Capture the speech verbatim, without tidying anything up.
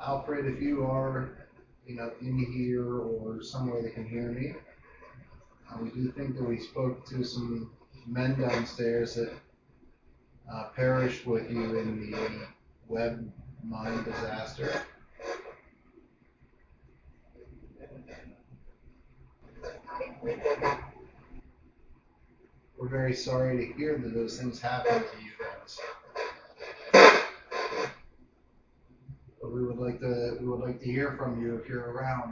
Alfred, if you are, you know, in here or somewhere that can hear me, uh, we do think that we spoke to some men downstairs that uh, perished with you in the web mine disaster. We're very sorry to hear that those things happened to you guys. But we would like to we would like to hear from you if you're around.